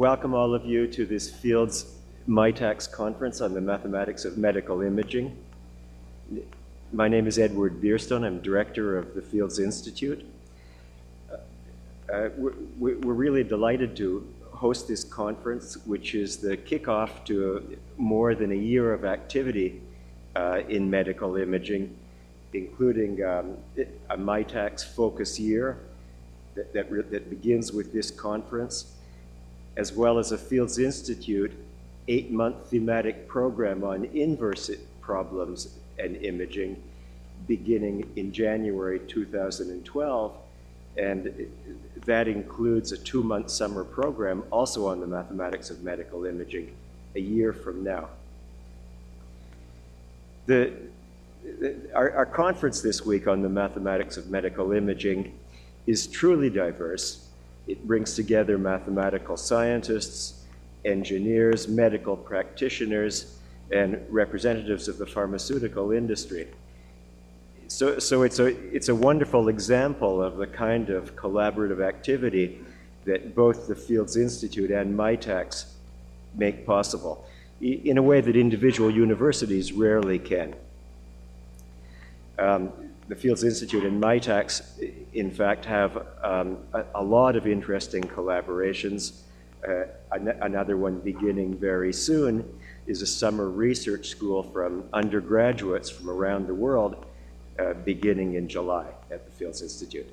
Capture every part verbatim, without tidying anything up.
welcome all of you to this Fields Mitacs conference on the mathematics of medical imaging. My name is Edward Bierstone. I'm director of the Fields Institute. Uh, we're, we're really delighted to host this conference, which is the kickoff to more than a year of activity uh, in medical imaging, including um, a Mitacs focus year that, that, that begins with this conference, as well as a Fields Institute eight-month thematic program on inverse problems and imaging beginning in January two thousand twelve. And that includes a two-month summer program also on the mathematics of medical imaging a year from now. The, the, our, our conference this week on the mathematics of medical imaging is truly diverse. It brings together mathematical scientists, engineers, medical practitioners, and representatives of the pharmaceutical industry. So, so it's, a, it's a wonderful example of the kind of collaborative activity that both the Fields Institute and Mitacs make possible, in a way that individual universities rarely can. Um, the Fields Institute and Mitacs, in fact, have um, a, a lot of interesting collaborations. Uh, an another one beginning very soon is a summer research school from undergraduates from around the world, Uh, beginning in July at the Fields Institute.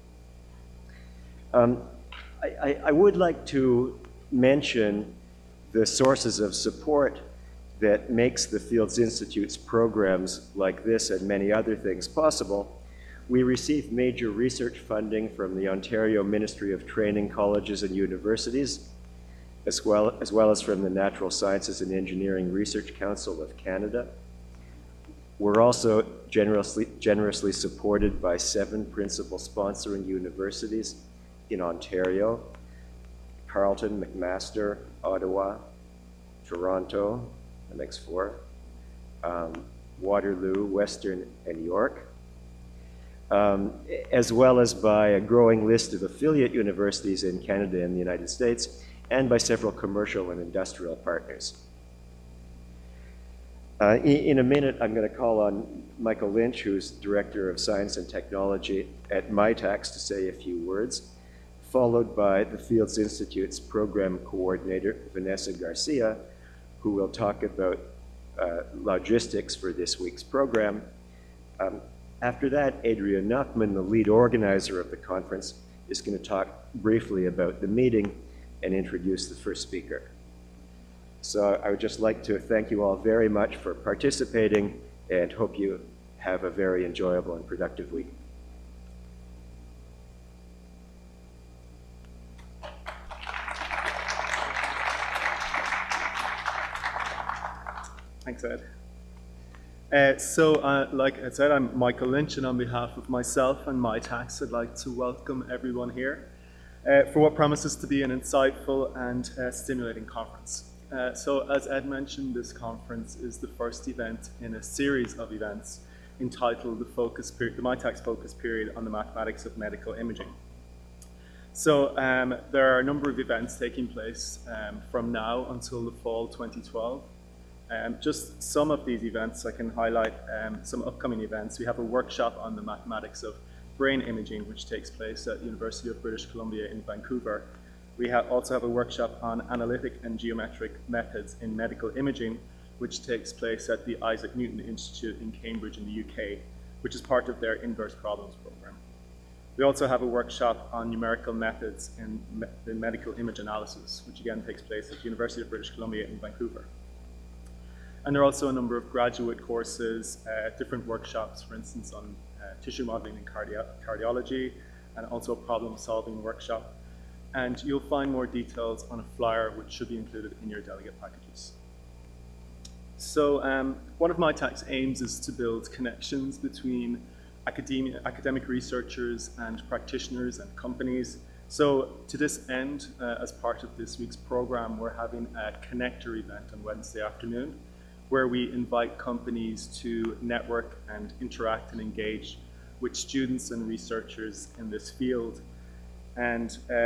Um, I, I, I would like to mention the sources of support that makes the Fields Institute's programs like this and many other things possible. We receive major research funding from the Ontario Ministry of Training, Colleges and Universities, as well, as well as from the Natural Sciences and Engineering Research Council of Canada. We're also generously, generously supported by seven principal sponsoring universities in Ontario: Carleton, McMaster, Ottawa, Toronto, that makes four, um, Waterloo, Western, and York, um, as well as by a growing list of affiliate universities in Canada and the United States, and by several commercial and industrial partners. Uh, in, in a minute, I'm going to call on Michael Lynch, who's Director of Science and Technology at Mitacs, to say a few words, followed by the Fields Institute's Program Coordinator, Vanessa Garcia, who will talk about uh, logistics for this week's program. Um, after that, Adrian Nachman, the lead organizer of the conference, is going to talk briefly about the meeting and introduce the first speaker. So I would just like to thank you all very much for participating and hope you have a very enjoyable and productive week. Thanks, Ed. Uh, so, uh, like I said, I'm Michael Lynch, and on behalf of myself and Mitacs, I'd like to welcome everyone here uh, for what promises to be an insightful and uh, stimulating conference. Uh, so, as Ed mentioned, this conference is the first event in a series of events entitled the, focus period, the Mitacs Focus Period on the Mathematics of Medical Imaging. So, um, there are a number of events taking place um, from now until the fall twenty twelve. Um, just some of these events, I can highlight um, some upcoming events. We have a workshop on the mathematics of brain imaging, which takes place at the University of British Columbia in Vancouver. We have also have a workshop on analytic and geometric methods in medical imaging, which takes place at the Isaac Newton Institute in Cambridge in the U K, which is part of their inverse problems program. We also have a workshop on numerical methods in, me in medical image analysis, which again takes place at the University of British Columbia in Vancouver. And there are also a number of graduate courses, uh, different workshops, for instance, on uh, tissue modeling and cardio cardiology, and also a problem-solving workshop. And you'll find more details on a flyer which should be included in your delegate packages. So um, one of Mitacs' aims is to build connections between academia, academic researchers and practitioners and companies. So to this end, uh, as part of this week's program, we're having a connector event on Wednesday afternoon, where we invite companies to network and interact and engage with students and researchers in this field. And uh,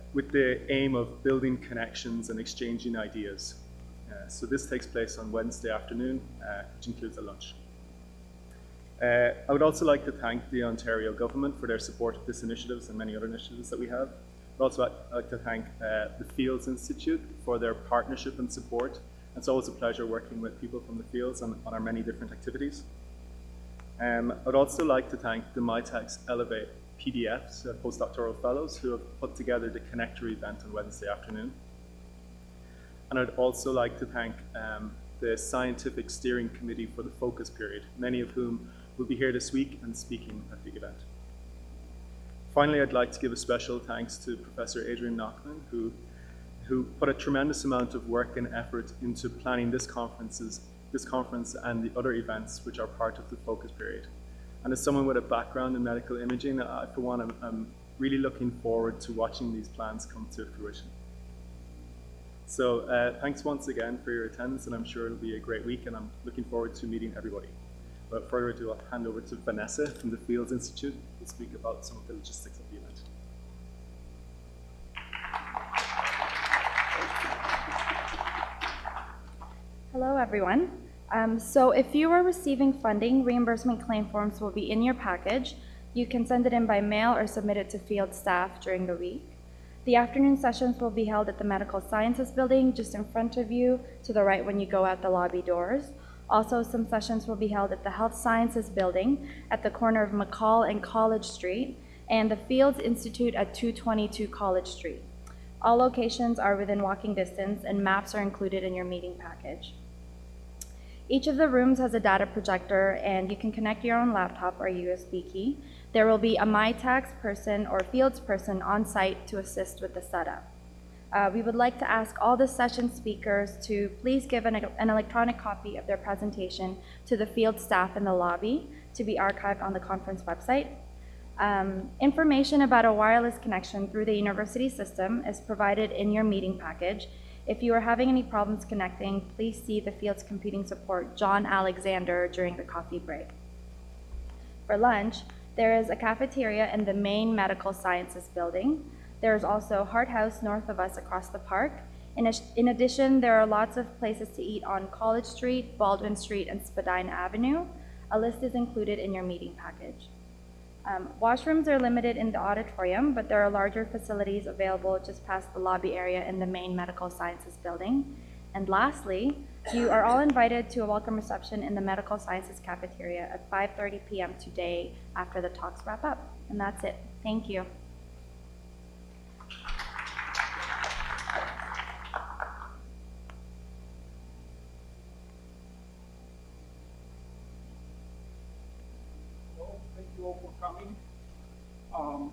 with the aim of building connections and exchanging ideas. Uh, so this takes place on Wednesday afternoon, uh, which includes a lunch. Uh, I would also like to thank the Ontario government for their support of this initiative and many other initiatives that we have. I'd also like to thank uh, the Fields Institute for their partnership and support. It's always a pleasure working with people from the fields on, on our many different activities. Um, I'd also like to thank the Mitacs Elevate P D Fs, uh, postdoctoral fellows, who have put together the Connector event on Wednesday afternoon. And I'd also like to thank um, the Scientific Steering Committee for the focus period, many of whom will be here this week and speaking at the event. Finally, I'd like to give a special thanks to Professor Adrian Nachman, who, who put a tremendous amount of work and effort into planning this, conferences, this conference and the other events which are part of the focus period. And as someone with a background in medical imaging, I, for one, I'm, I'm really looking forward to watching these plans come to fruition. So uh, thanks once again for your attendance, and I'm sure it'll be a great week, and I'm looking forward to meeting everybody. Without further ado, I'll hand over to Vanessa from the Fields Institute to speak about some of the logistics of the event. Hello, everyone. Um, so if you are receiving funding, reimbursement claim forms will be in your package. You can send it in by mail or submit it to field staff during the week. The afternoon sessions will be held at the Medical Sciences Building, just in front of you, to the right when you go out the lobby doors. Also, some sessions will be held at the Health Sciences Building at the corner of McCall and College Street, and the Fields Institute at two twenty-two College Street. All locations are within walking distance, and maps are included in your meeting package. Each of the rooms has a data projector, and you can connect your own laptop or U S B key. There will be a Mitacs person or Fields person on site to assist with the setup. Uh, we would like to ask all the session speakers to please give an, an electronic copy of their presentation to the field staff in the lobby to be archived on the conference website. Um, information about a wireless connection through the university system is provided in your meeting package. If you are having any problems connecting, please see the Fields Computing Support, John Alexander, during the coffee break. For lunch, there is a cafeteria in the main Medical Sciences Building. There is also Hart House north of us across the park. In, in addition, there are lots of places to eat on College Street, Baldwin Street, and Spadina Avenue. A list is included in your meeting package. Um, washrooms are limited in the auditorium, but there are larger facilities available just past the lobby area in the main Medical Sciences Building. And lastly, you are all invited to a welcome reception in the Medical Sciences Cafeteria at five thirty p m today after the talks wrap up. And that's it. Thank you. Thank you all for coming. Um,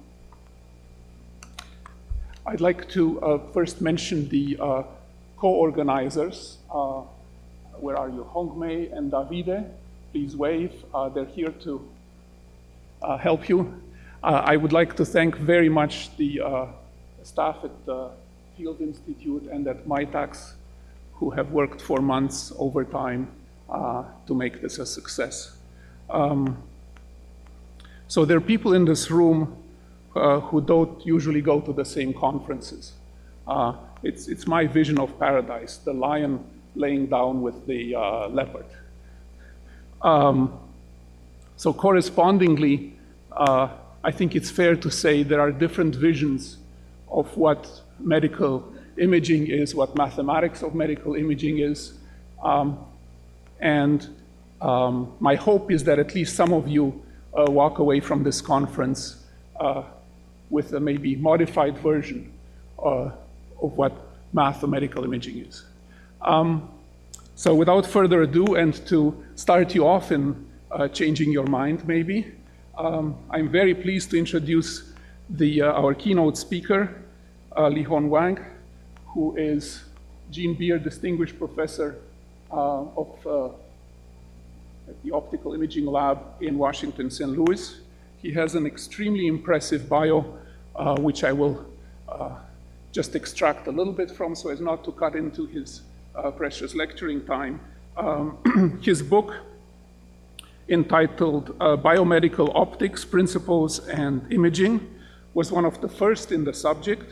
I'd like to uh, first mention the uh, co-organizers. Uh, where are you? Hongmei and Davide, please wave. Uh, they're here to uh, help you. Uh, I would like to thank very much the uh, staff at the Field Institute and at Mitacs who have worked for months overtime uh, to make this a success. Um, So there are people in this room uh, who don't usually go to the same conferences. Uh, it's, it's my vision of paradise, the lion laying down with the uh, leopard. Um, so correspondingly, uh, I think it's fair to say there are different visions of what medical imaging is, what mathematics of medical imaging is. Um, and um, my hope is that at least some of you Uh, walk away from this conference uh, with a maybe modified version uh, of what math of medical imaging is. Um, so without further ado, and to start you off in uh, changing your mind maybe, um, I'm very pleased to introduce the, uh, our keynote speaker, uh, Lihon Wang, who is Jean Beer Distinguished Professor uh, of uh, at the Optical Imaging Lab in Washington, Saint Louis. He has an extremely impressive bio, uh, which I will uh, just extract a little bit from so as not to cut into his uh, precious lecturing time. Um, his book, entitled uh, Biomedical Optics, Principles and Imaging, was one of the first in the subject.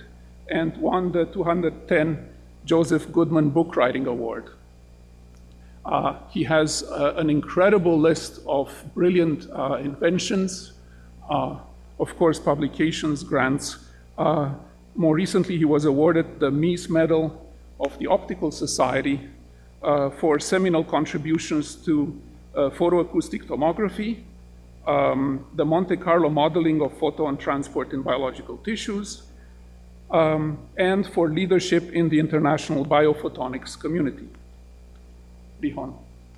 and won the two thousand ten Joseph Goodman Book Writing Award. Uh, he has uh, an incredible list of brilliant uh, inventions, uh, of course, publications, grants. Uh, more recently, he was awarded the Mies Medal of the Optical Society uh, for seminal contributions to uh, photoacoustic tomography, um, the Monte Carlo modeling of photon transport in biological tissues, um, and for leadership in the international biophotonics community. Rihon.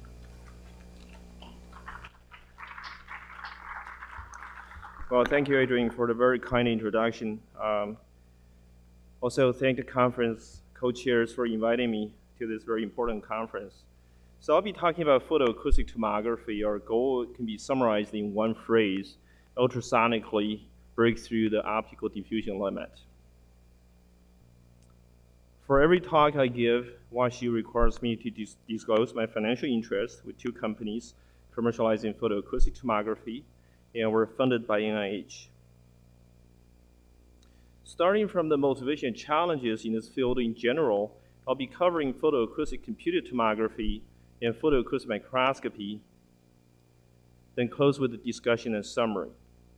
Well, thank you, Adrian, for the very kind introduction. Um, also, thank the conference co-chairs for inviting me to this very important conference. So I'll be talking about photoacoustic tomography. Our goal can be summarized in one phrase: ultrasonically break through the optical diffusion limit. For every talk I give, WashU requires me to dis disclose my financial interest with two companies commercializing photoacoustic tomography, and we're funded by N I H. Starting from the motivation and challenges in this field in general, I'll be covering photoacoustic computed tomography and photoacoustic microscopy, then close with a discussion and summary.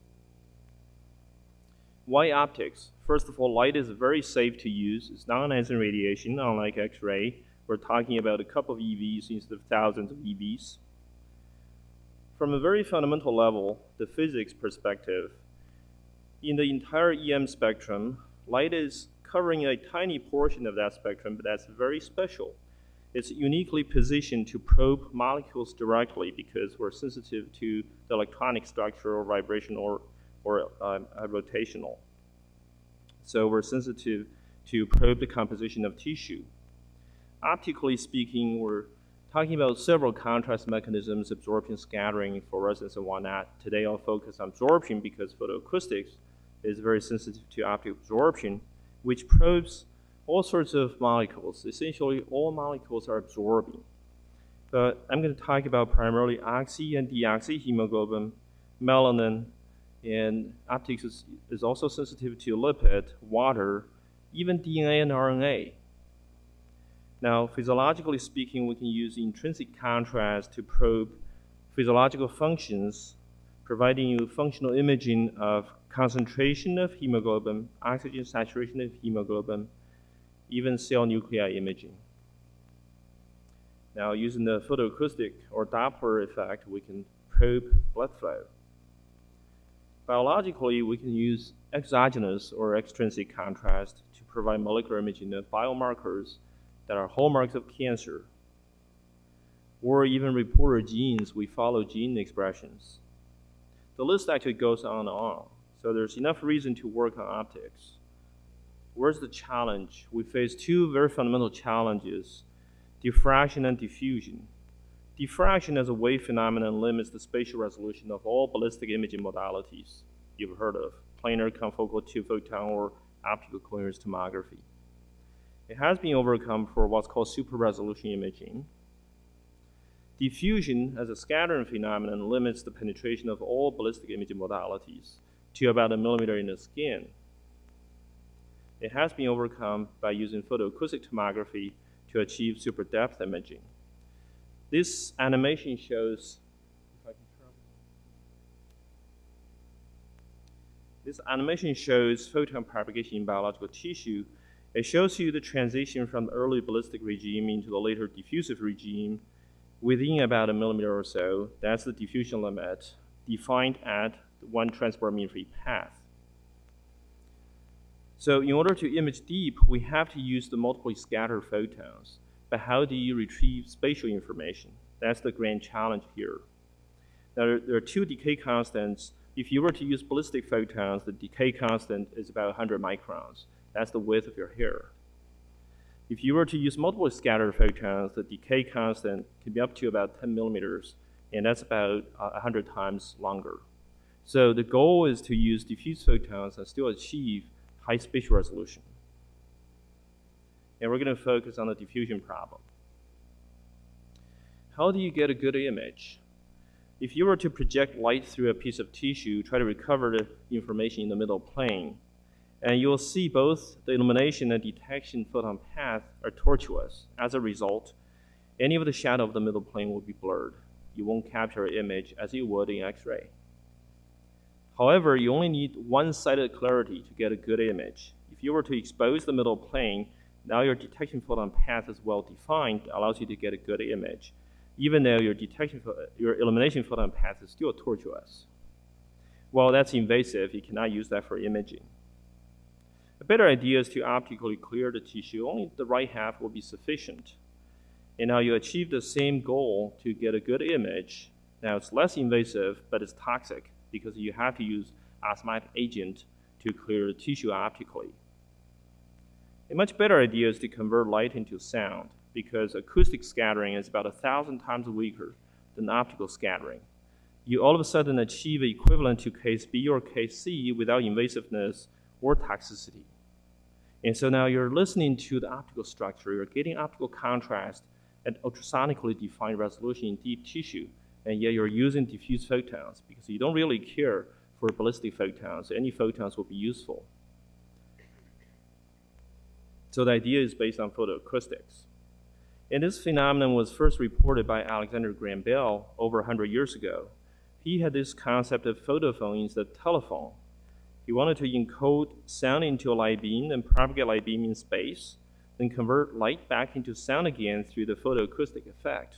Why optics? First of all, light is very safe to use. It's non-ionizing radiation, unlike X-ray. We're talking about a couple of E Vs instead of thousands of E Vs. From a very fundamental level, the physics perspective, in the entire E M spectrum, light is covering a tiny portion of that spectrum, but that's very special. It's uniquely positioned to probe molecules directly because we're sensitive to the electronic structure or vibration or, or uh, rotational. So we're sensitive to probe the composition of tissue. Optically speaking, we're talking about several contrast mechanisms: absorption, scattering, fluorescence, and whatnot. Today I'll focus on absorption because photoacoustics is very sensitive to optic absorption, which probes all sorts of molecules. Essentially, all molecules are absorbing. But I'm going to talk about primarily oxy and deoxyhemoglobin, melanin, and optics is, is also sensitive to lipid, water, even D N A and R N A. Now, physiologically speaking, we can use intrinsic contrast to probe physiological functions, providing you functional imaging of concentration of hemoglobin, oxygen saturation of hemoglobin, even cell nuclei imaging. Now, using the photoacoustic or Doppler effect, we can probe blood flow. Biologically, we can use exogenous or extrinsic contrast to provide molecular imaging of biomarkers that are hallmarks of cancer, or even reporter genes. We follow gene expressions. The list actually goes on and on. So there's enough reason to work on optics. Where's the challenge? We face two very fundamental challenges: diffraction and diffusion. Diffraction as a wave phenomenon limits the spatial resolution of all ballistic imaging modalities you've heard of: planar, confocal, two-photon, or optical coherence tomography. It has been overcome for what's called super-resolution imaging. Diffusion as a scattering phenomenon limits the penetration of all ballistic imaging modalities to about a millimeter in the skin. It has been overcome by using photoacoustic tomography to achieve super depth imaging. This animation shows, if I can turn, this animation shows photon propagation in biological tissue. It shows you the transition from the early ballistic regime into the later diffusive regime within about a millimeter or so. That's the diffusion limit, defined at one transport mean-free path. So in order to image deep, we have to use the multiply scattered photons. But how do you retrieve spatial information? That's the grand challenge here. Now, there, there are two decay constants. If you were to use ballistic photons, the decay constant is about one hundred microns. That's the width of your hair. If you were to use multiple scattered photons, the decay constant can be up to about ten millimeters, and that's about uh, one hundred times longer. So the goal is to use diffuse photons and still achieve high spatial resolution. And we're going to focus on the diffusion problem. How do you get a good image? If you were to project light through a piece of tissue, try to recover the information in the middle plane, And you'll see both the illumination and detection photon path are tortuous. As a result, any of the shadow of the middle plane will be blurred. You won't capture an image as you would in X-ray. However, you only need one-sided clarity to get a good image. If you were to expose the middle plane, now your detection photon path is well defined, allows you to get a good image, even though your detection, your illumination photon path is still tortuous. Well, that's invasive. You cannot use that for imaging. A better idea is to optically clear the tissue. Only the right half will be sufficient. And now you achieve the same goal to get a good image. Now it's less invasive, but it's toxic because you have to use osmotic agent to clear the tissue optically. A much better idea is to convert light into sound because acoustic scattering is about a thousand times weaker than optical scattering. You all of a sudden achieve equivalent to case B or case C without invasiveness or toxicity. And so now you're listening to the optical structure, you're getting optical contrast at ultrasonically defined resolution in deep tissue, and yet you're using diffuse photons because you don't really care for ballistic photons. Any photons will be useful. So the idea is based on photoacoustics. And this phenomenon was first reported by Alexander Graham Bell over one hundred years ago. He had this concept of photophone instead of telephone. He wanted to encode sound into a light beam and propagate light beam in space, then convert light back into sound again through the photoacoustic effect.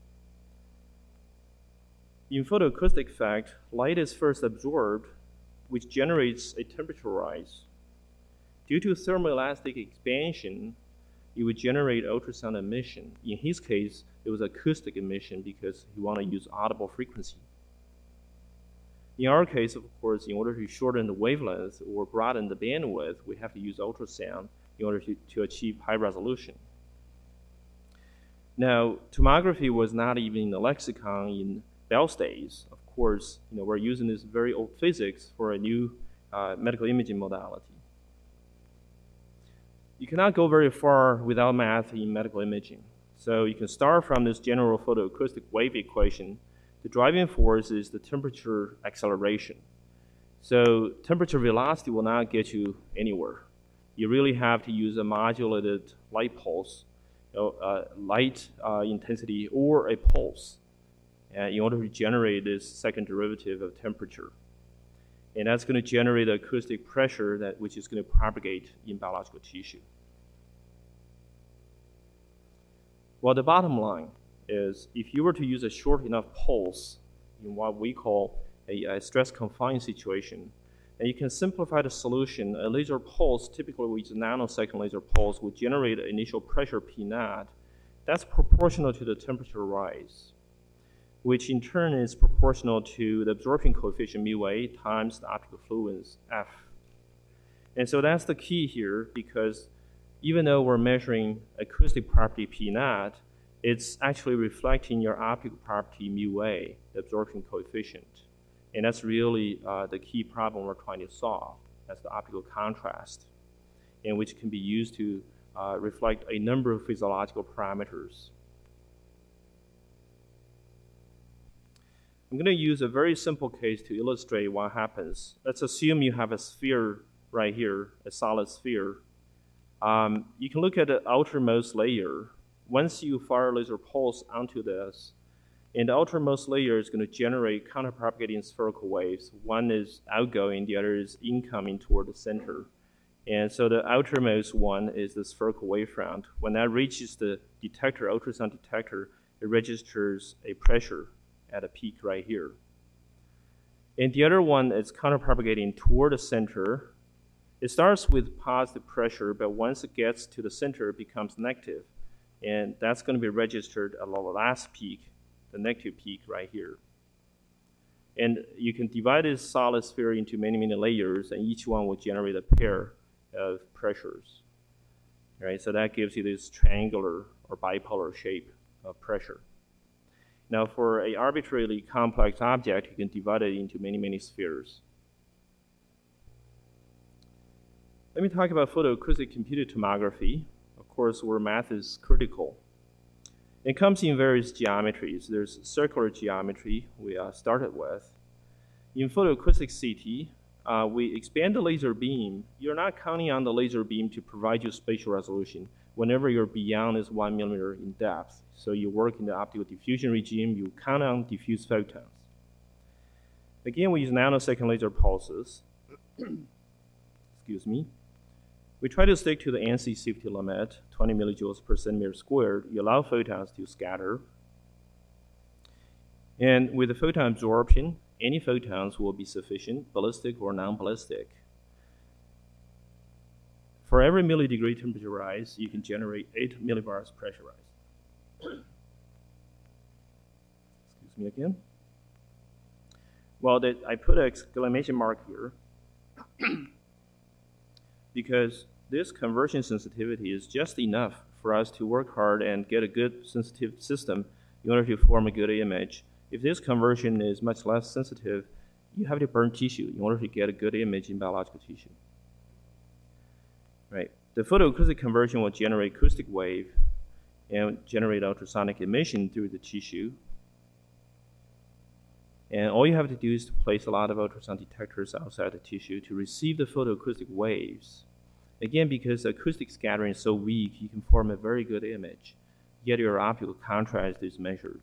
In photoacoustic effect, light is first absorbed, which generates a temperature rise. Due to thermoelastic expansion, it would generate ultrasound emission. In his case, it was acoustic emission because he wanted to use audible frequency. In our case, of course, in order to shorten the wavelength or broaden the bandwidth, we have to use ultrasound in order to, to achieve high resolution. Now, tomography was not even in the lexicon in Bell's days. Of course, you know, we're using this very old physics for a new uh, medical imaging modality. You cannot go very far without math in medical imaging. So you can start from this general photoacoustic wave equation. The driving force is the temperature acceleration. So temperature velocity will not get you anywhere. You really have to use a modulated light pulse, you know, uh, light uh, intensity, or a pulse uh, in order to generate this second derivative of temperature. And that's going to generate acoustic pressure that, which is going to propagate in biological tissue. Well, the bottom line is if you were to use a short enough pulse in what we call a, a stress-confined situation, and you can simplify the solution. A laser pulse, typically with a nanosecond laser pulse, would generate an initial pressure P naught. That's proportional to the temperature rise, which in turn is proportional to the absorption coefficient mu A times the optical fluence F. And so that's the key here, because even though we're measuring acoustic property P naught, it's actually reflecting your optical property mu A, the absorption coefficient. And that's really uh, the key problem we're trying to solve. That's the optical contrast, and which can be used to uh, reflect a number of physiological parameters. I'm going to use a very simple case to illustrate what happens. Let's assume you have a sphere right here, a solid sphere. Um, you can look at the outermost layer. Once you fire a laser pulse onto this, and the outermost layer is going to generate counterpropagating spherical waves. One is outgoing, the other is incoming toward the center. And so the outermost one is the spherical wavefront. When that reaches the detector, ultrasound detector, it registers a pressure at a peak right here. And the other one is counterpropagating toward the center. It starts with positive pressure, but once it gets to the center, it becomes negative. And that's going to be registered at the last peak, the negative peak right here. And you can divide this solid sphere into many, many layers, and each one will generate a pair of pressures. Right? So that gives you this triangular or bipolar shape of pressure. Now, for an arbitrarily complex object, you can divide it into many, many spheres. Let me talk about photoacoustic computed tomography, of course, where math is critical. It comes in various geometries. There's circular geometry we uh, started with. In photoacoustic C T, uh, we expand the laser beam, you're not counting on the laser beam to provide you spatial resolution whenever you're beyond this one millimeter in depth. So you work in the optical diffusion regime, you count on diffuse photons. Again, we use nanosecond laser pulses. Excuse me. We try to stick to the ANSI safety limit, twenty millijoules per centimeter squared. You allow photons to scatter. And with the photon absorption, any photons will be sufficient, ballistic or non-ballistic. For every millidegree temperature rise, you can generate eight millibars pressure rise. Excuse me again. Well, that I put an exclamation mark here because this conversion sensitivity is just enough for us to work hard and get a good sensitive system in order to form a good image. If this conversion is much less sensitive, you have to burn tissue in order to get a good image in biological tissue. Right. The photoacoustic conversion will generate acoustic wave and generate ultrasonic emission through the tissue. And all you have to do is to place a lot of ultrasound detectors outside the tissue to receive the photoacoustic waves. Again, because the acoustic scattering is so weak, you can form a very good image, yet your optical contrast is measured.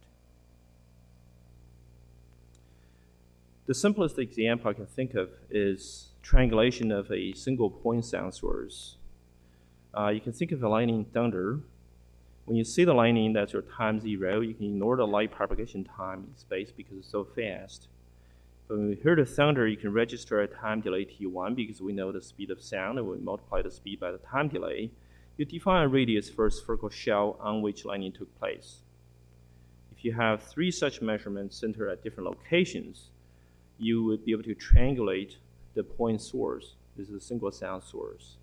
The simplest example I can think of is triangulation of a single point sound source. Uh, you can think of a lightning thunder. When you see the lightning, that's your time zero. You can ignore the light propagation time in space because it's so fast. But when we hear the thunder, you can register a time delay T one because we know the speed of sound, and we multiply the speed by the time delay. You define a radius for a spherical shell on which lightning took place. If you have three such measurements centered at different locations, you would be able to triangulate the point source. This is a single sound source.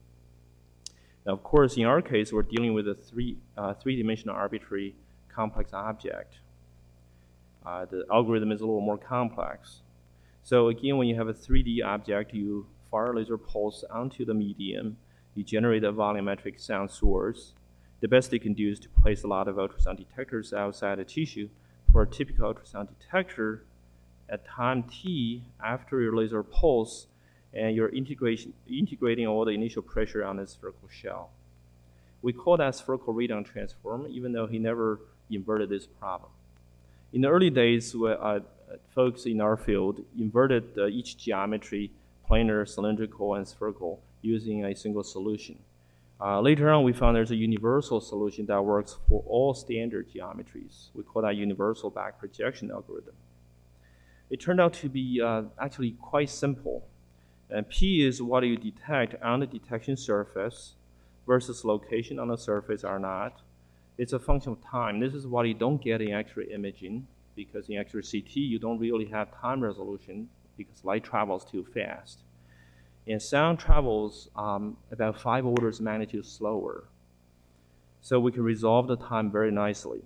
Now, of course, in our case, we're dealing with a three, uh, three-dimensional arbitrary complex object. Uh, the algorithm is a little more complex. So again, when you have a three D object, you fire a laser pulse onto the medium. You generate a volumetric sound source. The best they can do is to place a lot of ultrasound detectors outside the tissue. For a typical ultrasound detector, at time t, after your laser pulse, and you're integration, integrating all the initial pressure on the spherical shell. We call that spherical radon transform, even though he never inverted this problem. In the early days, uh, folks in our field inverted uh, each geometry, planar, cylindrical, and spherical, using a single solution. Uh, later on, we found there's a universal solution that works for all standard geometries. We call that universal back projection algorithm. It turned out to be uh, actually quite simple. And P is what you detect on the detection surface versus location on the surface or not. It's a function of time. This is what you don't get in X-ray imaging, because in X-ray C T, you don't really have time resolution because light travels too fast. And sound travels um, about five orders of magnitude slower. So we can resolve the time very nicely.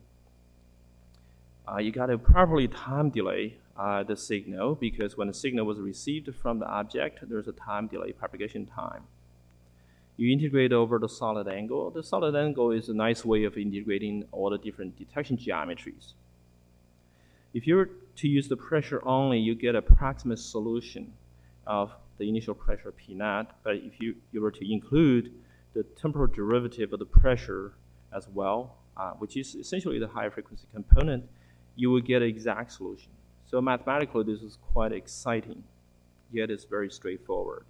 Uh, you got to properly time delay Uh, the signal, because when the signal was received from the object, there's a time delay, propagation time. You integrate over the solid angle. The solid angle is a nice way of integrating all the different detection geometries. If you were to use the pressure only, you get an approximate solution of the initial pressure P naught, but if you, you were to include the temporal derivative of the pressure as well, uh, which is essentially the high frequency component, you would get an exact solution. So mathematically, this is quite exciting, yet it's very straightforward.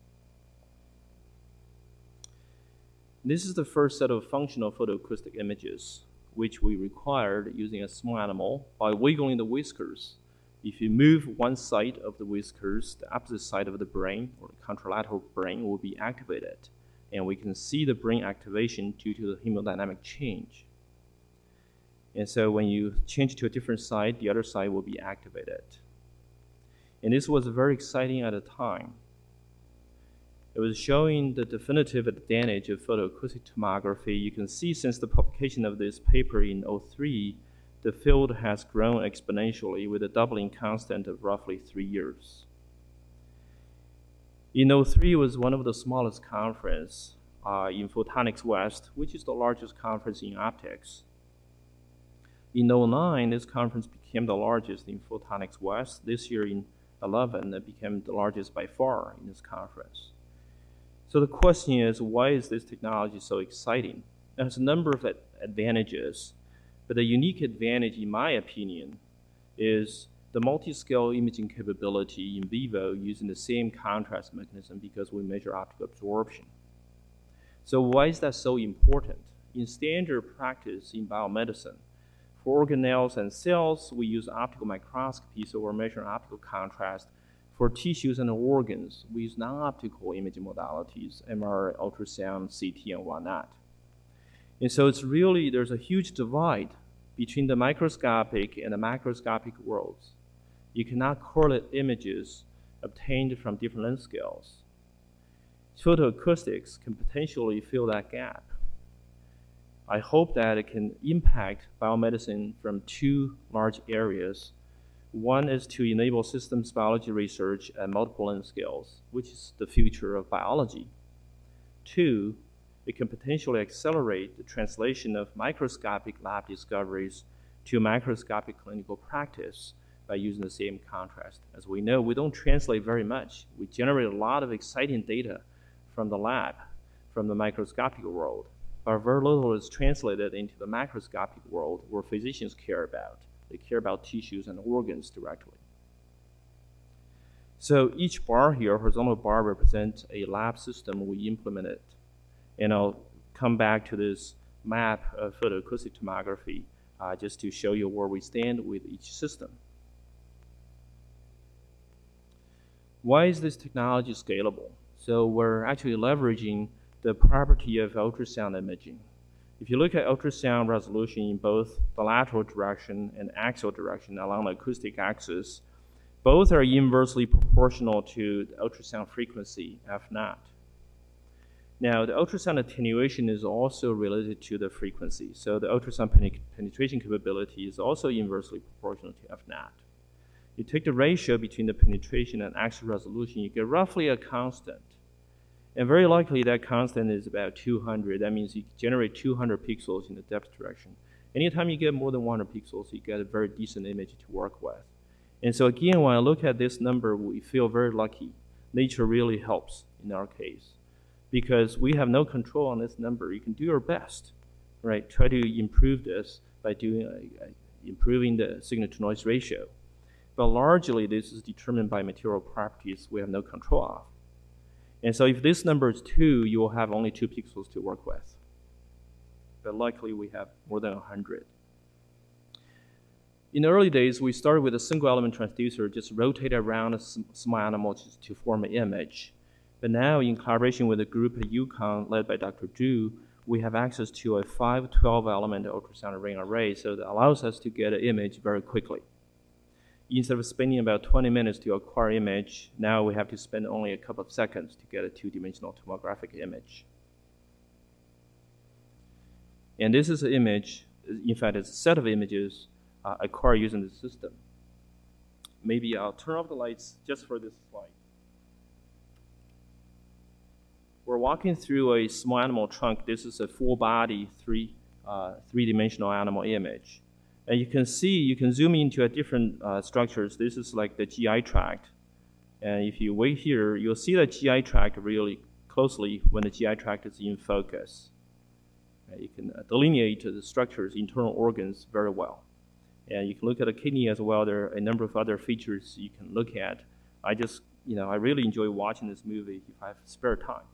This is the first set of functional photoacoustic images, which we required using a small animal by wiggling the whiskers. If you move one side of the whiskers, the opposite side of the brain, or the contralateral brain, will be activated. And we can see the brain activation due to the hemodynamic change. And so when you change to a different side, the other side will be activated. And this was very exciting at the time. It was showing the definitive advantage of photoacoustic tomography. You can see since the publication of this paper in oh three, the field has grown exponentially with a doubling constant of roughly three years. In oh three was one of the smallest conferences uh, in Photonics West, which is the largest conference in optics. In oh nine, this conference became the largest in Photonics West. This year in eleven that became the largest by far in this conference. So the question is, why is this technology so exciting? There's a number of advantages, but the unique advantage, in my opinion, is the multi-scale imaging capability in vivo using the same contrast mechanism because we measure optical absorption. So why is that so important? In standard practice in biomedicine, for organelles and cells, we use optical microscopy, so we're measuring optical contrast. For tissues and organs, we use non-optical imaging modalities, M R I, ultrasound, C T, and whatnot. And so it's really, there's a huge divide between the microscopic and the macroscopic worlds. You cannot correlate images obtained from different length scales. Photoacoustics can potentially fill that gap. I hope that it can impact biomedicine from two large areas. One is to enable systems biology research at multiple length scales, which is the future of biology. Two, it can potentially accelerate the translation of microscopic lab discoveries to macroscopic clinical practice by using the same contrast. As we know, we don't translate very much. We generate a lot of exciting data from the lab, from the microscopic world, but very little is translated into the macroscopic world where physicians care about. They care about tissues and organs directly. So each bar here, horizontal bar, represents a lab system we implemented. And I'll come back to this map of photoacoustic tomography uh, just to show you where we stand with each system. Why is this technology scalable? So we're actually leveraging the property of ultrasound imaging. If you look at ultrasound resolution in both the lateral direction and axial direction along the acoustic axis, both are inversely proportional to the ultrasound frequency, F naught. Now, the ultrasound attenuation is also related to the frequency. So the ultrasound penetration capability is also inversely proportional to F naught. You take the ratio between the penetration and axial resolution, you get roughly a constant. And very likely that constant is about two hundred. That means you generate two hundred pixels in the depth direction. Anytime you get more than one hundred pixels, you get a very decent image to work with. And so again, when I look at this number, we feel very lucky. Nature really helps in our case because we have no control on this number. You can do your best, right? Try to improve this by doing uh, improving the signal-to-noise ratio. But largely, this is determined by material properties we have no control of. And so if this number is two, you will have only two pixels to work with. But likely we have more than one hundred. In the early days, we started with a single element transducer, just rotate around a small animal just to form an image. But now, in collaboration with a group at UConn led by Doctor Zhu, we have access to a five twelve element ultrasound ring array, so that allows us to get an image very quickly. Instead of spending about twenty minutes to acquire an image, now we have to spend only a couple of seconds to get a two-dimensional tomographic image. And this is an image, in fact, it's a set of images uh, acquired using the system. Maybe I'll turn off the lights just for this slide. We're walking through a small animal trunk. This is a full-body, three, uh, three-dimensional animal image. And you can see, you can zoom into a different uh, structures. This is like the G I tract. And if you wait here, you'll see the G I tract really closely when the G I tract is in focus. Uh, you can delineate the structures, internal organs very well. And you can look at the kidney as well. There are a number of other features you can look at. I just, you know, I really enjoy watching this movie if I have spare time.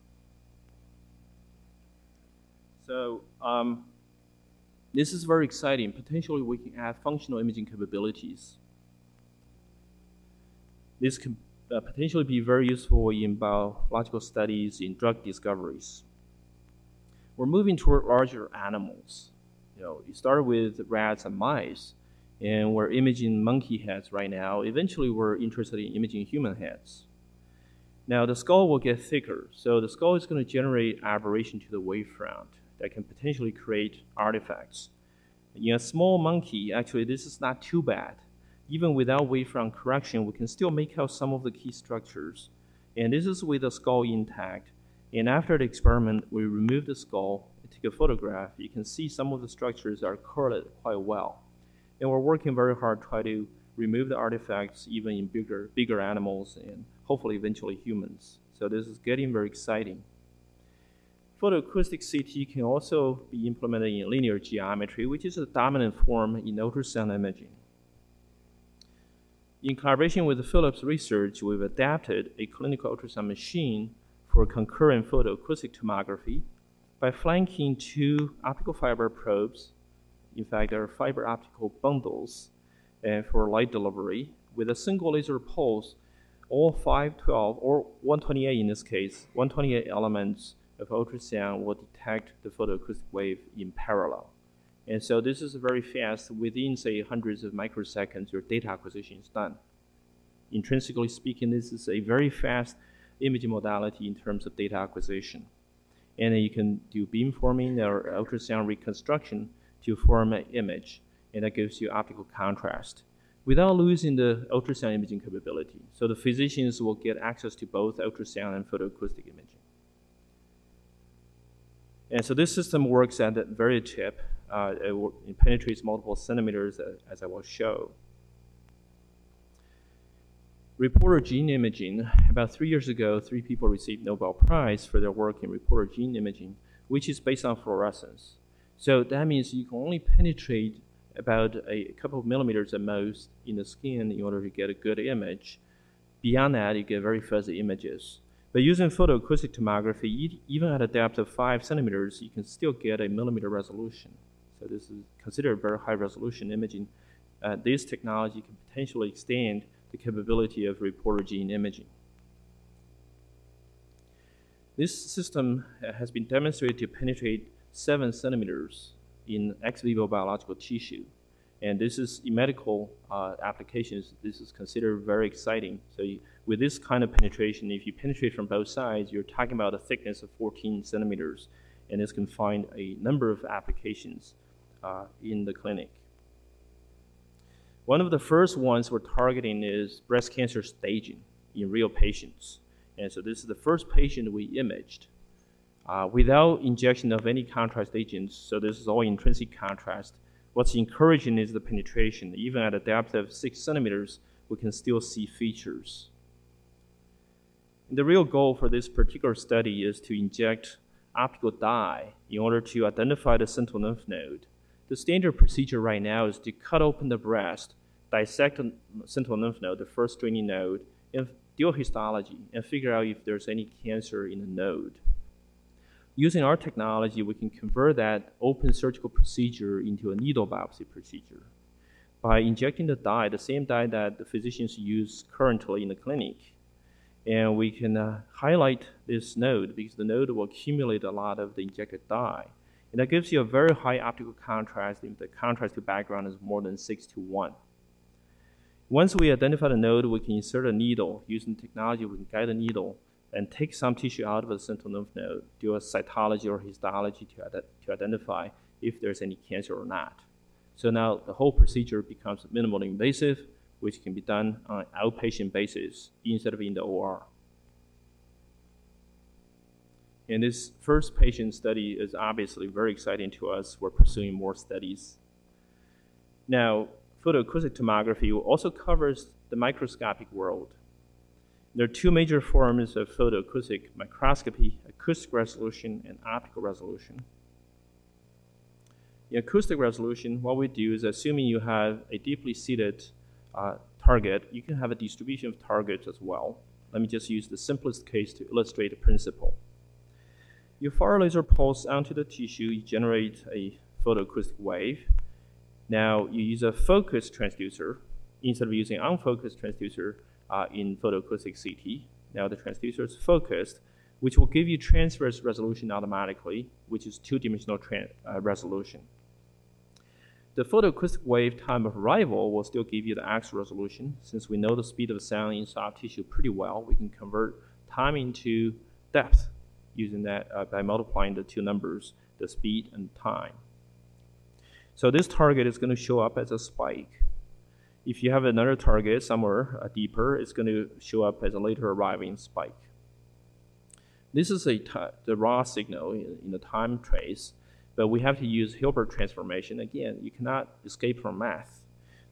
So, um, this is very exciting. Potentially, we can add functional imaging capabilities. This can uh, potentially be very useful in biological studies, in drug discoveries. We're moving toward larger animals. You know, you start with rats and mice, and we're imaging monkey heads right now. Eventually, we're interested in imaging human heads. Now, the skull will get thicker, so the skull is going to generate aberration to the wavefront that can potentially create artifacts. In a small monkey, actually, this is not too bad. Even without wavefront correction, we can still make out some of the key structures. And this is with the skull intact. And after the experiment, we remove the skull and take a photograph. You can see some of the structures are correlated quite well. And we're working very hard to try to remove the artifacts even in bigger, bigger animals and hopefully eventually humans. So this is getting very exciting. Photoacoustic C T can also be implemented in linear geometry, which is a dominant form in ultrasound imaging. In collaboration with Philips Research, we've adapted a clinical ultrasound machine for concurrent photoacoustic tomography by flanking two optical fiber probes. In fact, there are fiber optical bundles uh, for light delivery with a single laser pulse. All five twelve, or one twenty-eight in this case, one twenty-eight elements of ultrasound will detect the photoacoustic wave in parallel. And so this is very fast. Within, say, hundreds of microseconds, your data acquisition is done. Intrinsically speaking, this is a very fast imaging modality in terms of data acquisition. And then you can do beamforming or ultrasound reconstruction to form an image, and that gives you optical contrast without losing the ultrasound imaging capability. So the physicians will get access to both ultrasound and photoacoustic imaging. And so this system works at the very tip. Uh, it, it penetrates multiple centimeters, uh, as I will show. Reporter gene imaging. About three years ago, three people received Nobel Prize for their work in reporter gene imaging, which is based on fluorescence. So that means you can only penetrate about a couple of millimeters at most in the skin in order to get a good image. Beyond that, you get very fuzzy images. But using photoacoustic tomography, even at a depth of five centimeters, you can still get a millimeter resolution. So this is considered very high resolution imaging. Uh, this technology can potentially extend the capability of reporter gene imaging. This system has been demonstrated to penetrate seven centimeters in ex vivo biological tissue. And this is in medical uh, applications, this is considered very exciting. So you, with this kind of penetration, if you penetrate from both sides, you're talking about a thickness of fourteen centimeters, and this can find a number of applications uh, in the clinic. One of the first ones we're targeting is breast cancer staging in real patients. And so this is the first patient we imaged uh, without injection of any contrast agents. So this is all intrinsic contrast. What's encouraging is the penetration. Even at a depth of six centimeters, we can still see features. And the real goal for this particular study is to inject optical dye in order to identify the sentinel lymph node. The standard procedure right now is to cut open the breast, dissect the sentinel lymph node, the first draining node, and do histology and figure out if there's any cancer in the node. Using our technology, we can convert that open surgical procedure into a needle biopsy procedure by injecting the dye, the same dye that the physicians use currently in the clinic. And we can uh, highlight this node because the node will accumulate a lot of the injected dye. And that gives you a very high optical contrast if the contrast to background is more than six to one. Once we identify the node, we can insert a needle. Using technology, we can guide the needle and take some tissue out of the sentinel lymph node, do a cytology or histology to, ad to identify if there's any cancer or not. So now the whole procedure becomes minimally invasive, which can be done on an outpatient basis instead of in the O R. And this first patient study is obviously very exciting to us. We're pursuing more studies. Now, photoacoustic tomography also covers the microscopic world. There are two major forms of photoacoustic microscopy: acoustic resolution and optical resolution. In acoustic resolution, what we do is, assuming you have a deeply seated uh, target, you can have a distribution of targets as well. Let me just use the simplest case to illustrate the principle. You fire a laser pulse onto the tissue, you generate a photoacoustic wave. Now, you use a focused transducer instead of using unfocused transducer uh, in photoacoustic C T. Now, the transducer is focused, which will give you transverse resolution automatically, which is two-dimensional uh, resolution. The photoacoustic wave time of arrival will still give you the axial resolution. Since we know the speed of sound in soft tissue pretty well, we can convert time into depth using that uh, by multiplying the two numbers, the speed and time. So this target is going to show up as a spike. If you have another target somewhere uh, deeper, it's going to show up as a later arriving spike. This is a the raw signal in, in the time trace, but we have to use Hilbert transformation. Again, you cannot escape from math.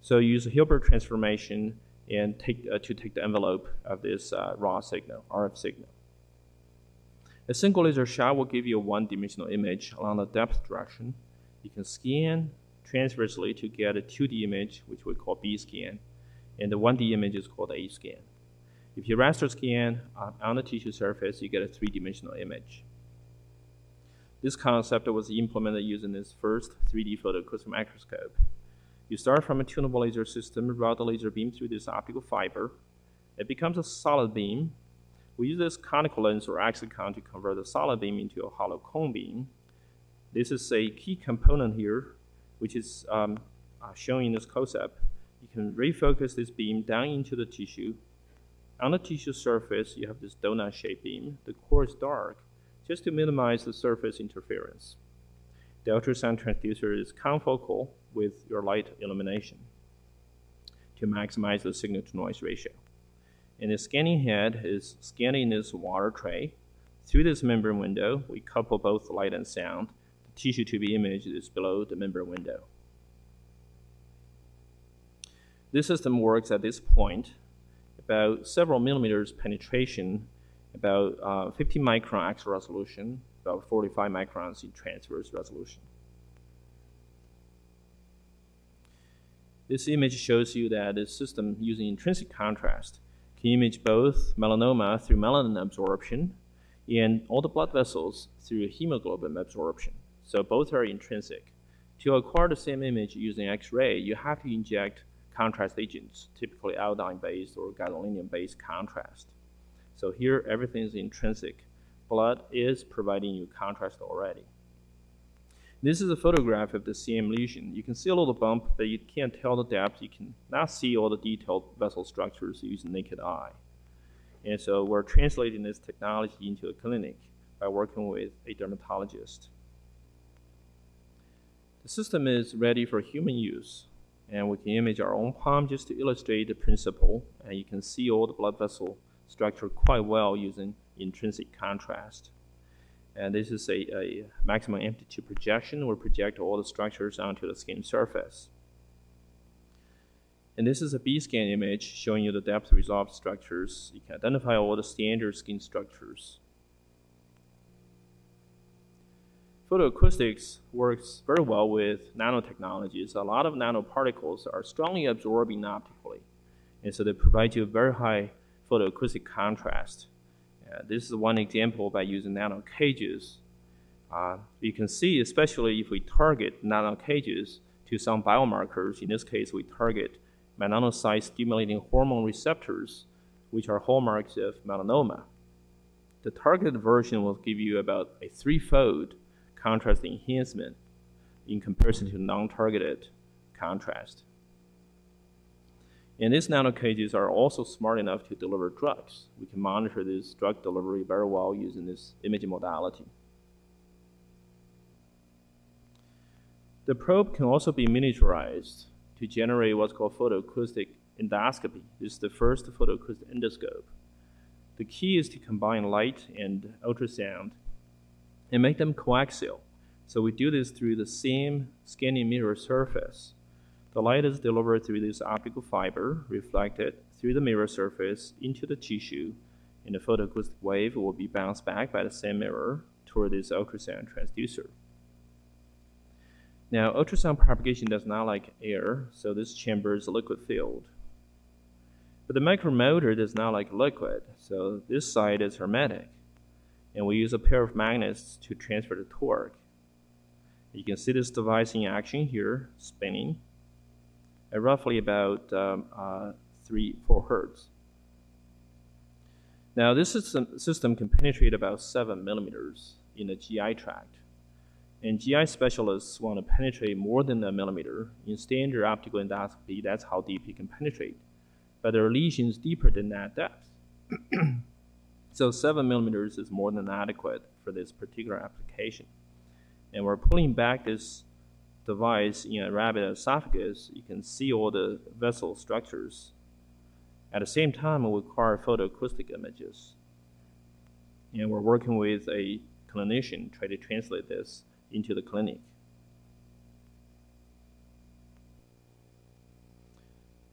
So use a Hilbert transformation and take, uh, to take the envelope of this uh, raw signal, R F signal. A single laser shot will give you a one-dimensional image along the depth direction. You can scan transversely to get a two D image, which we call B scan, and the one D image is called A scan. If you raster scan uh, on the tissue surface, you get a three-dimensional image. This concept was implemented using this first three D photoacoustic microscope. You start from a tunable laser system, route the laser beam through this optical fiber. It becomes a solid beam. We use this conical lens or Axicon to convert the solid beam into a hollow cone beam. This is a key component here, which is um, uh, shown in this close-up. You can refocus this beam down into the tissue. On the tissue surface, you have this donut-shaped beam. The core is dark, just to minimize the surface interference. The ultrasound transducer is confocal with your light illumination to maximize the signal-to-noise ratio. And the scanning head is scanning this water tray. Through this membrane window, we couple both light and sound. The tissue to be imaged is below the membrane window. This system works at this point, about several millimeters penetration, about uh, fifty micron axial resolution, about forty-five microns in transverse resolution. This image shows you that this system using intrinsic contrast can image both melanoma through melanin absorption and all the blood vessels through hemoglobin absorption. So both are intrinsic. To acquire the same image using X-ray, you have to inject contrast agents, typically iodine-based or gadolinium-based contrast. So here, everything is intrinsic. Blood is providing you contrast already. This is a photograph of the C M lesion. You can see a little bump, but you can't tell the depth. You can not see all the detailed vessel structures using naked eye. And so we're translating this technology into a clinic by working with a dermatologist. The system is ready for human use, and we can image our own palm just to illustrate the principle, and you can see all the blood vessel structure quite well using intrinsic contrast. And this is a, a maximum amplitude projection. We project all the structures onto the skin surface. And this is a B-scan image showing you the depth resolved structures. You can identify all the standard skin structures. Photoacoustics works very well with nanotechnologies. A lot of nanoparticles are strongly absorbing optically, and so they provide you a very high photoacoustic contrast. Uh, this is one example by using nano cages. Uh, you can see, especially if we target nano cages to some biomarkers, in this case we target melanocyte stimulating hormone receptors, which are hallmarks of melanoma. The targeted version will give you about a threefold contrast enhancement in comparison to non-targeted contrast. And these nano cages are also smart enough to deliver drugs. We can monitor this drug delivery very well using this imaging modality. The probe can also be miniaturized to generate what's called photoacoustic endoscopy. This is the first photoacoustic endoscope. The key is to combine light and ultrasound and make them coaxial. So we do this through the same scanning mirror surface. The light is delivered through this optical fiber, reflected through the mirror surface into the tissue, and the photoacoustic wave will be bounced back by the same mirror toward this ultrasound transducer. Now, ultrasound propagation does not like air, so this chamber is liquid-filled. But the micromotor does not like liquid, so this side is hermetic. And we use a pair of magnets to transfer the torque. You can see this device in action here, spinning at roughly about um, uh, three, four hertz. Now, this system, system can penetrate about seven millimeters in the G I tract. And G I specialists want to penetrate more than a millimeter. In standard optical endoscopy, that's how deep you can penetrate. But there are lesions deeper than that depth. So seven millimeters is more than adequate for this particular application. And we're pulling back this device in a rabbit esophagus. You can see all the vessel structures. At the same time, we require photoacoustic images. And we're working with a clinician to try to translate this into the clinic.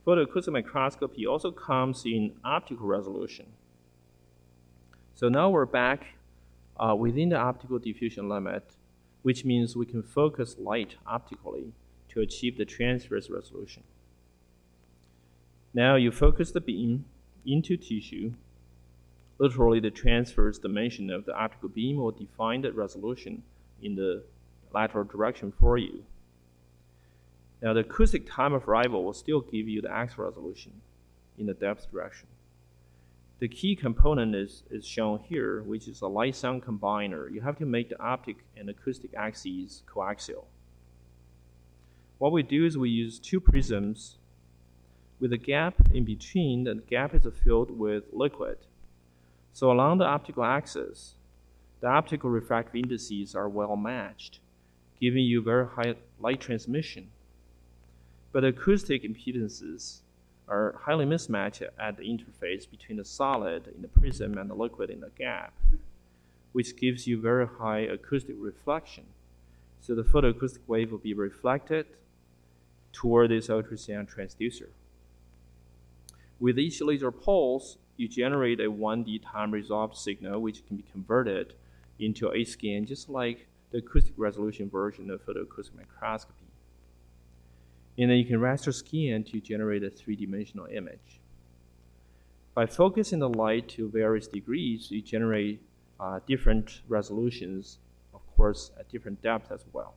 photoacoustic microscopy also comes in optical resolution. So now we're back uh, within the optical diffusion limit, which means we can focus light optically to achieve the transverse resolution. Now you focus the beam into tissue. Literally, the transverse dimension of the optical beam will define the resolution in the lateral direction for you. Now the acoustic time of arrival will still give you the actual resolution in the depth direction. The key component is, is shown here, which is a light-sound combiner. You have to make the optic and acoustic axes coaxial. What we do is we use two prisms with a gap in between. The gap is filled with liquid. So along the optical axis, the optical refractive indices are well matched, giving you very high light transmission. But acoustic impedances are highly mismatched at the interface between the solid in the prism and the liquid in the gap, which gives you very high acoustic reflection. So the photoacoustic wave will be reflected toward this ultrasound transducer. With each laser pulse, you generate a one D time-resolved signal, which can be converted into a scan, just like the acoustic resolution version of photoacoustic microscopy. And then you can raster scan to generate a three-dimensional image. By focusing the light to various degrees, you generate uh, different resolutions, of course, at different depths as well.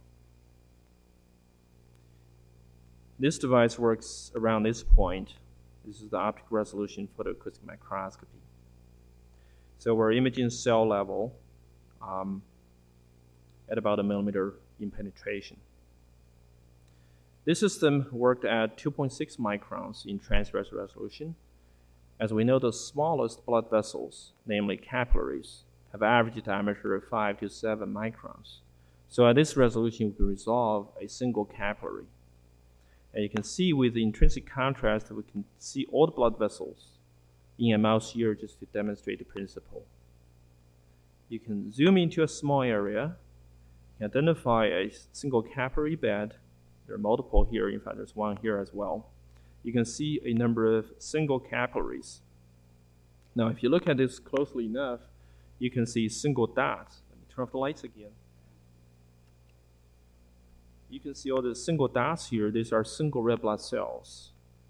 This device works around this point. This is the optical resolution photoacoustic microscopy. So we're imaging cell level um, at about a millimeter in penetration. This system worked at two point six microns in transverse resolution. As we know, the smallest blood vessels, namely capillaries, have average diameter of five to seven microns. So at this resolution, we can resolve a single capillary. And you can see with the intrinsic contrast, we can see all the blood vessels in a mouse ear just to demonstrate the principle. You can zoom into a small area, identify a single capillary bed. There are multiple here. In fact, there's one here as well. You can see a number of single capillaries. Now, if you look at this closely enough, you can see single dots. Let me turn off the lights again. You can see all the single dots here. These are single red blood cells.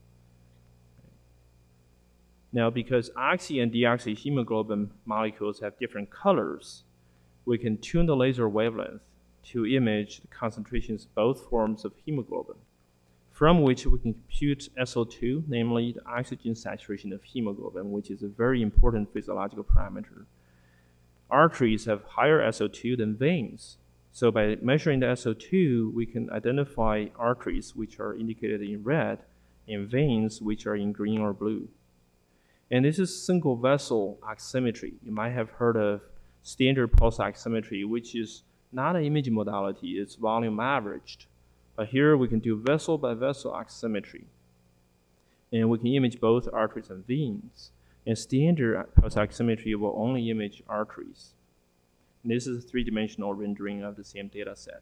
Now, because oxy and deoxyhemoglobin molecules have different colors, we can tune the laser wavelength to image the concentrations of both forms of hemoglobin, from which we can compute S O two, namely the oxygen saturation of hemoglobin, which is a very important physiological parameter. Arteries have higher S O two than veins. So by measuring the S O two, we can identify arteries, which are indicated in red, and veins, which are in green or blue. And this is single vessel oximetry. You might have heard of standard pulse oximetry, which is not an imaging modality, it's volume averaged. But here we can do vessel by vessel oximetry. And we can image both arteries and veins. And standard pulse oximetry will only image arteries. And this is a three-dimensional rendering of the same data set.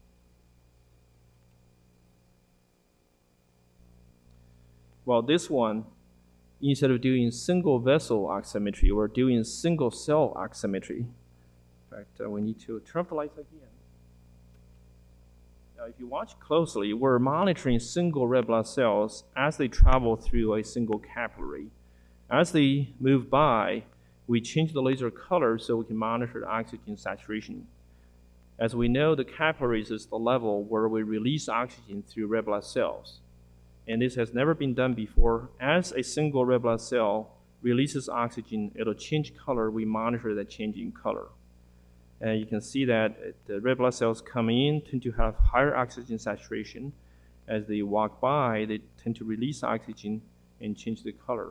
Well, this one, instead of doing single vessel oximetry, we're doing single cell oximetry. In fact, uh, we need to turn off the lights again. Now, if you watch closely, we're monitoring single red blood cells as they travel through a single capillary. As they move by, we change the laser color so we can monitor the oxygen saturation. As we know, the capillaries is the level where we release oxygen through red blood cells. And this has never been done before. As a single red blood cell releases oxygen, it'll change color. We monitor that change in color. And you can see that the red blood cells coming in tend to have higher oxygen saturation. As they walk by, they tend to release oxygen and change the color.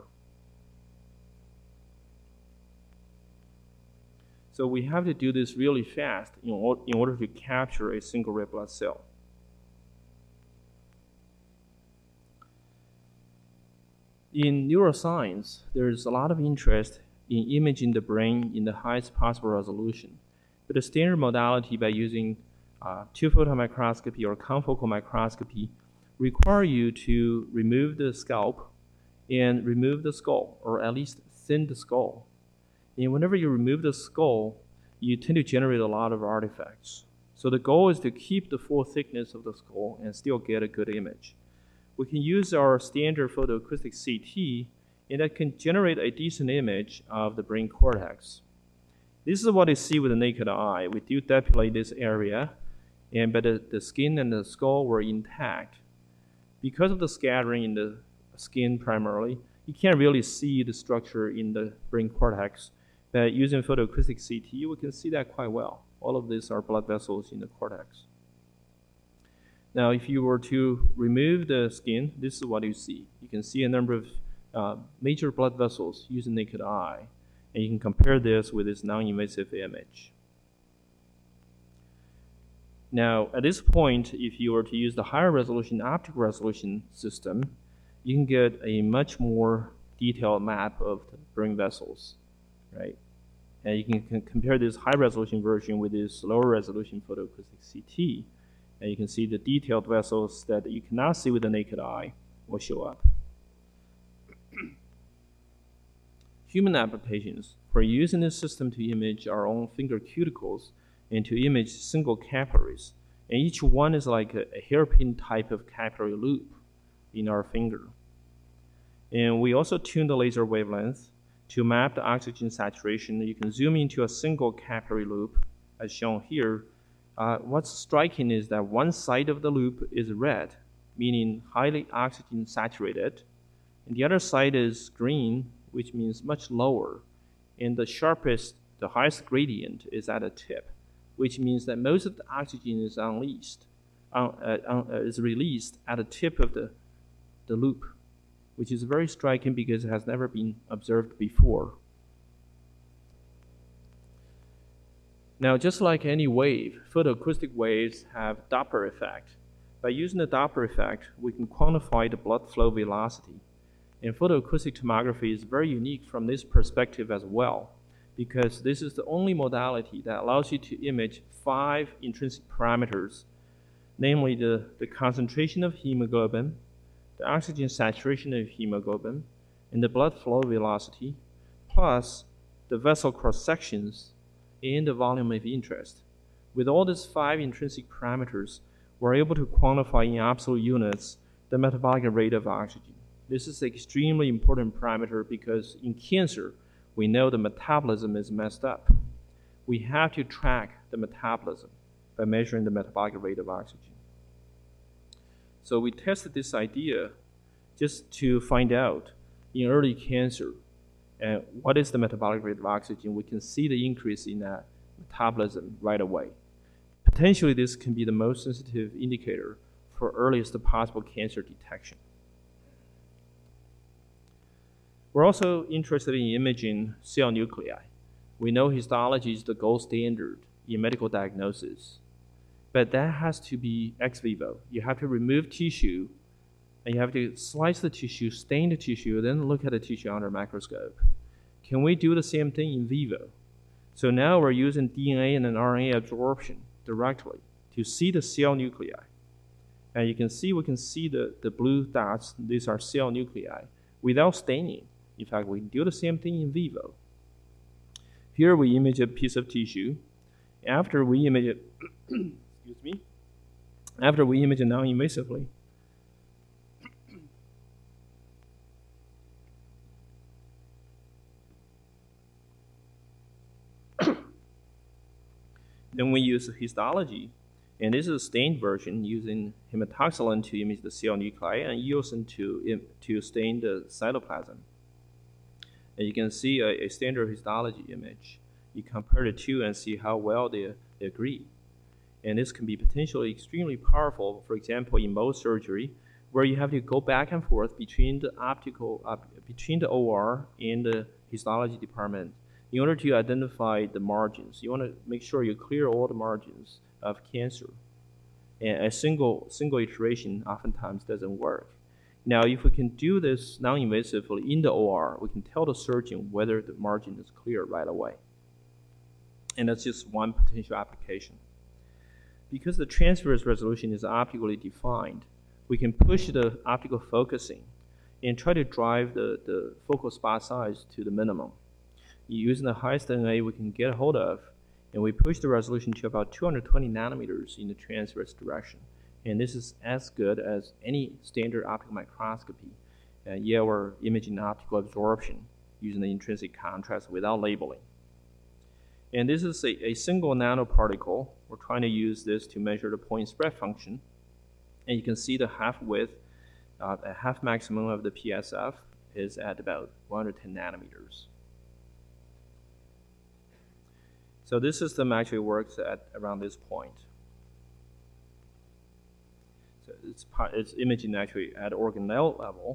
So we have to do this really fast in, or in order to capture a single red blood cell. In neuroscience, there's a lot of interest in imaging the brain in the highest possible resolution. But the standard modality by using uh, two-photon microscopy or confocal microscopy require you to remove the scalp and remove the skull, or at least thin the skull. And whenever you remove the skull, you tend to generate a lot of artifacts. So the goal is to keep the full thickness of the skull and still get a good image. We can use our standard photoacoustic C T, and that can generate a decent image of the brain cortex. This is what you see with the naked eye. We do depilate this area, and but the, the skin and the skull were intact. Because of the scattering in the skin primarily, you can't really see the structure in the brain cortex. But using photoacoustic C T, we can see that quite well. All of these are blood vessels in the cortex. Now, if you were to remove the skin, this is what you see. You can see a number of uh, major blood vessels using naked eye, and you can compare this with this non-invasive image. Now, at this point, if you were to use the higher resolution optical resolution system, you can get a much more detailed map of the brain vessels, right? And you can compare this high resolution version with this lower resolution photoacoustic C T, and you can see the detailed vessels that you cannot see with the naked eye will show up. Human applications. We're using this system to image our own finger cuticles and to image single capillaries. And each one is like a, a hairpin type of capillary loop in our finger. And we also tune the laser wavelength to map the oxygen saturation. You can zoom into a single capillary loop, as shown here. Uh, what's striking is that one side of the loop is red, meaning highly oxygen saturated, and the other side is green, which means much lower. And the sharpest, the highest gradient is at the tip, which means that most of the oxygen is unleashed, uh, uh, uh, is released at the tip of the, the loop, which is very striking because it has never been observed before. Now, just like any wave, photoacoustic waves have Doppler effect. By using the Doppler effect, we can quantify the blood flow velocity. And photoacoustic tomography is very unique from this perspective as well, because this is the only modality that allows you to image five intrinsic parameters, namely the, the concentration of hemoglobin, the oxygen saturation of hemoglobin, and the blood flow velocity, plus the vessel cross-sections and the volume of interest. With all these five intrinsic parameters, we're able to quantify in absolute units the metabolic rate of oxygen. This is an extremely important parameter because in cancer, we know the metabolism is messed up. We have to track the metabolism by measuring the metabolic rate of oxygen. So we tested this idea just to find out in early cancer uh, what is the metabolic rate of oxygen. We can see the increase in that metabolism right away. Potentially, this can be the most sensitive indicator for earliest possible cancer detection. We're also interested in imaging cell nuclei. We know histology is the gold standard in medical diagnosis, but that has to be ex vivo. You have to remove tissue, and you have to slice the tissue, stain the tissue, then look at the tissue under a microscope. Can we do the same thing in vivo? So now we're using D N A and an R N A absorption directly to see the cell nuclei. And you can see, we can see the, the blue dots, these are cell nuclei, without staining. In fact, we can do the same thing in vivo. Here we image a piece of tissue. After we image it, excuse me, after we image it non-invasively, then we use histology, and this is a stained version using hematoxylin to image the cell nuclei and eosin to, to stain the cytoplasm. And you can see a, a standard histology image. You compare the two and see how well they, they agree. And this can be potentially extremely powerful, for example, in Mohs surgery, where you have to go back and forth between the optical, uh, between the O R and the histology department in order to identify the margins. You want to make sure you clear all the margins of cancer. And a single, single iteration oftentimes doesn't work. Now, if we can do this non-invasively in the O R, we can tell the surgeon whether the margin is clear right away. And that's just one potential application. Because the transverse resolution is optically defined, we can push the optical focusing and try to drive the, the focal spot size to the minimum. Using the highest N A we can get a hold of, and we push the resolution to about two hundred twenty nanometers in the transverse direction. And this is as good as any standard optical microscopy, uh, yeah, or imaging optical absorption using the intrinsic contrast without labeling. And this is a, a single nanoparticle. We're trying to use this to measure the point spread function. And you can see the half width, uh, a half maximum of the P S F is at about one hundred ten nanometers. So this system actually works at around this point. So it's, it's imaging actually at organelle level.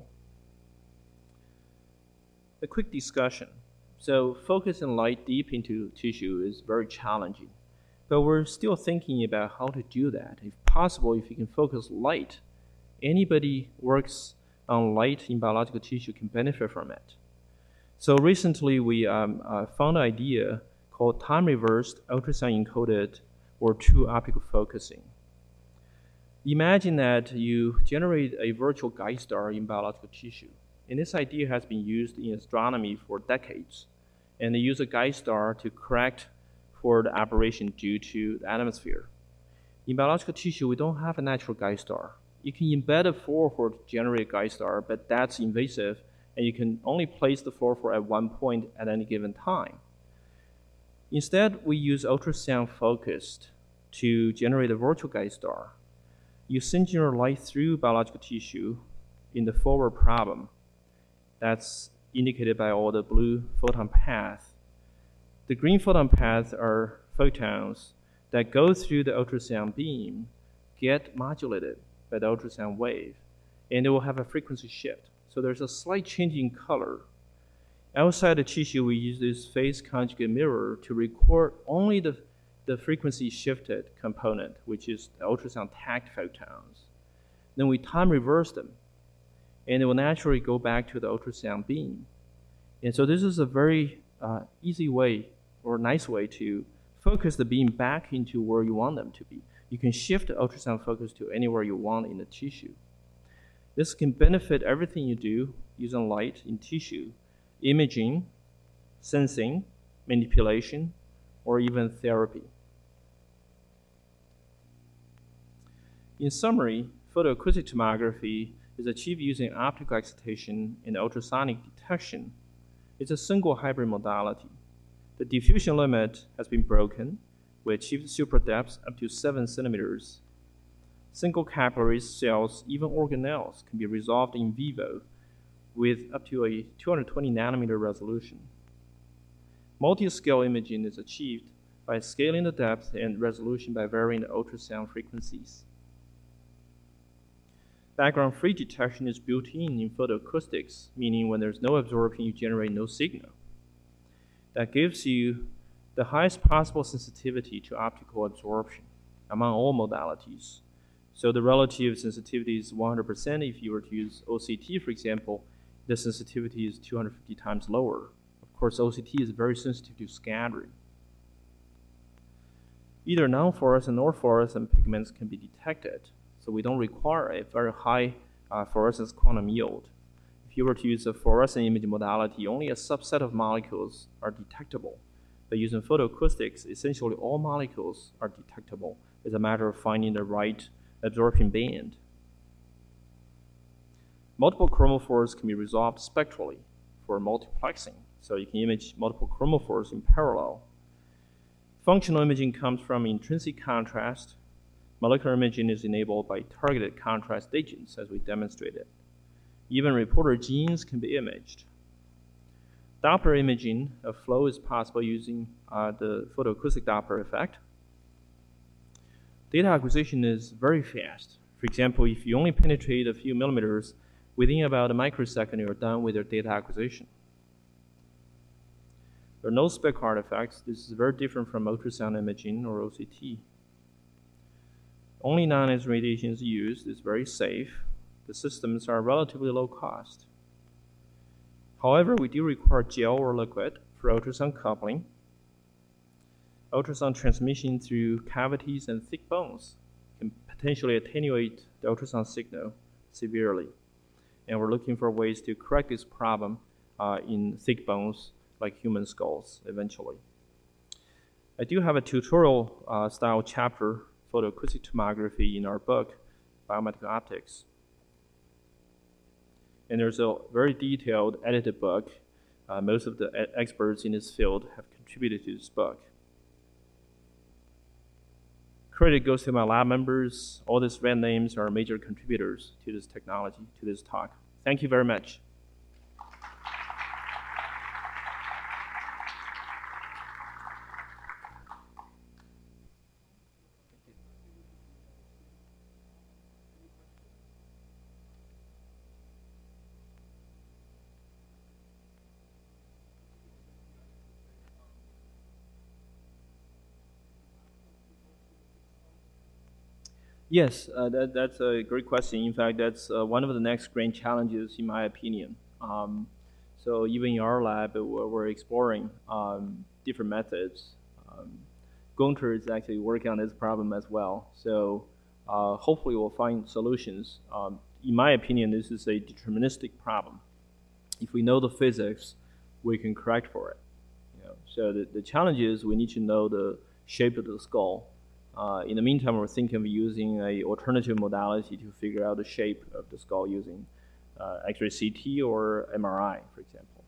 A quick discussion. So focusing light deep into tissue is very challenging, but we're still thinking about how to do that. If possible, if you can focus light, anybody works on light in biological tissue can benefit from it. So recently we um, uh, found an idea called time-reversed ultrasound-encoded or true optical focusing. Imagine that you generate a virtual guide star in biological tissue. And this idea has been used in astronomy for decades. And they use a guide star to correct for the aberration due to the atmosphere. In biological tissue, we don't have a natural guide star. You can embed a fluorophore to generate a guide star, but that's invasive, and you can only place the fluorophore at one point at any given time. Instead, we use ultrasound focused to generate a virtual guide star. You send your light through biological tissue in the forward problem. That's indicated by all the blue photon paths. The green photon paths are photons that go through the ultrasound beam, get modulated by the ultrasound wave, and it will have a frequency shift. So there's a slight change in color. Outside the tissue, we use this phase conjugate mirror to record only the, the frequency shifted component, which is the ultrasound tagged photons. Then we time reverse them, and it will naturally go back to the ultrasound beam. And so this is a very uh, easy way or nice way to focus the beam back into where you want them to be. You can shift the ultrasound focus to anywhere you want in the tissue. This can benefit everything you do using light in tissue, imaging, sensing, manipulation, or even therapy. In summary, photoacoustic tomography is achieved using optical excitation and ultrasonic detection. It's a single hybrid modality. The diffusion limit has been broken. We achieved super depths up to seven centimeters. Single capillaries, cells, even organelles can be resolved in vivo with up to a two hundred twenty nanometer resolution. Multi-scale imaging is achieved by scaling the depth and resolution by varying the ultrasound frequencies. Background-free detection is built in in photoacoustics, meaning when there's no absorption, you generate no signal. That gives you the highest possible sensitivity to optical absorption among all modalities. So the relative sensitivity is one hundred percent. If you were to use O C T, for example, the sensitivity is two hundred fifty times lower. Of course, O C T is very sensitive to scattering. Either non-fluorescent or fluorescent pigments can be detected, so we don't require a very high uh, fluorescence quantum yield. If you were to use a fluorescent imaging modality, only a subset of molecules are detectable. But using photoacoustics, essentially all molecules are detectable. It's a matter of finding the right absorption band. Multiple chromophores can be resolved spectrally for multiplexing, so you can image multiple chromophores in parallel. Functional imaging comes from intrinsic contrast. Molecular imaging is enabled by targeted contrast agents, as we demonstrated. Even reporter genes can be imaged. Doppler imaging of flow is possible using uh, the photoacoustic Doppler effect. Data acquisition is very fast. For example, if you only penetrate a few millimeters, within about a microsecond, you're done with your data acquisition. There are no speck artifacts. This is very different from ultrasound imaging or O C T. Only non-ionizing radiation is used. It's very safe. The systems are relatively low cost. However, we do require gel or liquid for ultrasound coupling. Ultrasound transmission through cavities and thick bones can potentially attenuate the ultrasound signal severely. And we're looking for ways to correct this problem uh, in thick bones like human skulls eventually. I do have a tutorial uh, style chapter for the acoustic tomography in our book, Biomedical Optics. And there's a very detailed edited book. Uh, most of the e experts in this field have contributed to this book. Credit goes to my lab members. All these red names are major contributors to this technology, to this talk. Thank you very much. Yes, uh, that, that's a great question. In fact, that's uh, one of the next grand challenges, in my opinion. Um, so even in our lab, we're, we're exploring um, different methods. Um, Gunter is actually working on this problem as well. So uh, hopefully we'll find solutions. Um, in my opinion, this is a deterministic problem. If we know the physics, we can correct for it. You know, so the, the challenge is we need to know the shape of the skull. Uh, in the meantime, we're thinking of using an alternative modality to figure out the shape of the skull using uh, X-ray C T or M R I, for example.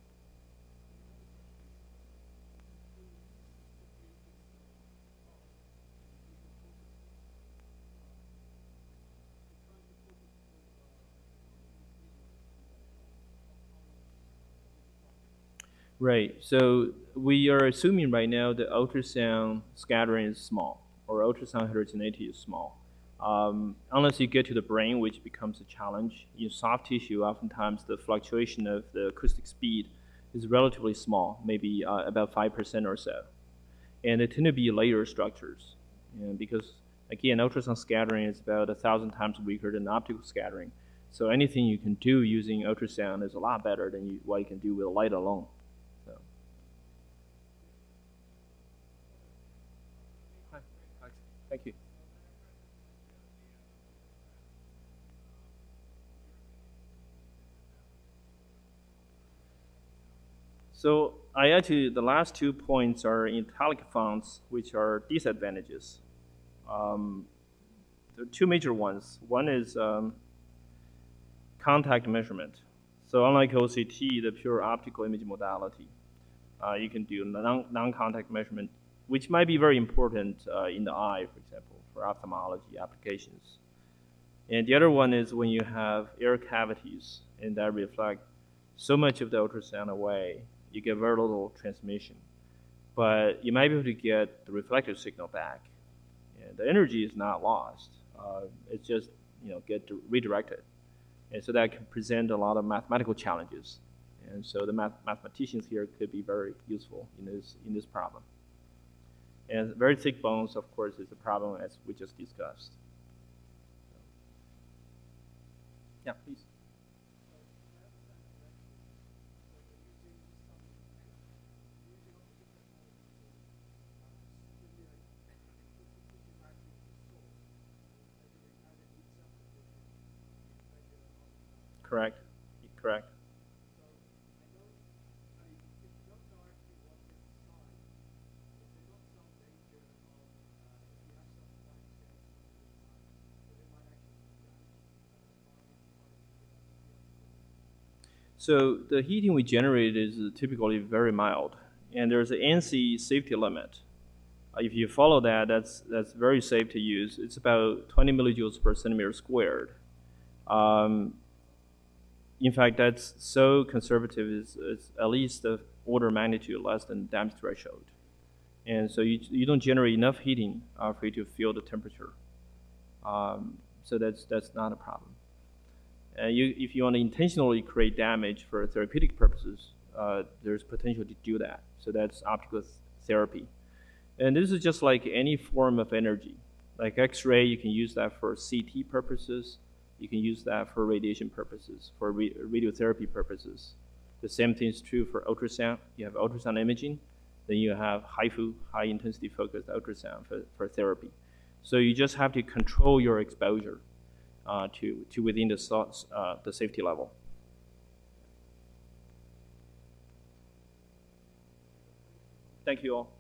Right. So we are assuming right now that ultrasound scattering is small, or ultrasound heterogeneity is small. Um, unless you get to the brain, which becomes a challenge. In soft tissue, oftentimes the fluctuation of the acoustic speed is relatively small, maybe uh, about five percent or so. And they tend to be layer structures, you know, because, again, ultrasound scattering is about a thousand times weaker than optical scattering. So anything you can do using ultrasound is a lot better than you, what you can do with light alone. So. Hi. Thank you. So I actually, the last two points are in italic fonts, which are disadvantages. Um, there are two major ones. One is um, contact measurement. So unlike O C T, the pure optical imaging modality, uh, you can do non, non-contact measurement, which might be very important uh, in the eye, for example, for ophthalmology applications. And the other one is when you have air cavities and that reflect so much of the ultrasound away, you get very little transmission. But you might be able to get the reflected signal back. And the energy is not lost. Uh, it's just, you know, get redirected. And so that can present a lot of mathematical challenges. And so the math mathematicians here could be very useful in this, in this problem. And very thick bones, of course, is a problem as we just discussed. Yeah, please. Correct. Correct. So the heating we generate is typically very mild, and there's an ANSI safety limit. Uh, if you follow that, that's that's very safe to use. It's about twenty millijoules per centimeter squared. Um, In fact, that's so conservative, it's, it's at least the order of magnitude less than Damp's threshold. And so you, you don't generate enough heating uh, for you to feel the temperature. Um, so that's, that's not a problem. Uh, you, if you want to intentionally create damage for therapeutic purposes, uh, there's potential to do that. So that's optical th therapy. And this is just like any form of energy. Like X-ray, you can use that for C T purposes. You can use that for radiation purposes, for re radiotherapy purposes. The same thing is true for ultrasound. You have ultrasound imaging, then you have H I F U, high intensity focused ultrasound for, for therapy. So you just have to control your exposure. uh, to, to within the, so- uh, the safety level. Thank you all.